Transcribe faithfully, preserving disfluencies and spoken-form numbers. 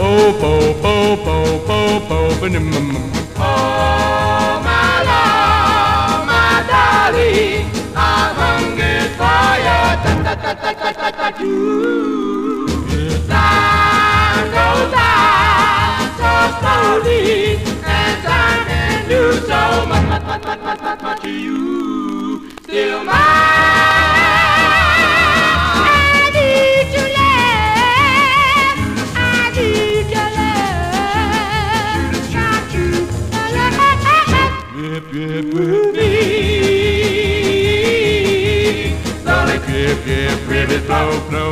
po po po po po po. Oh, my love, my darling, I'm hungry for you. Ta ta ta ta ta ta ta. Time goes by so slowly, and time can do so much, much, much, much, much, much, much to you. Still mine. I need your love. I need your love. Got to love. Grip, grip, grip, Me. Slowly grip, grip, grip, it, flow, flow.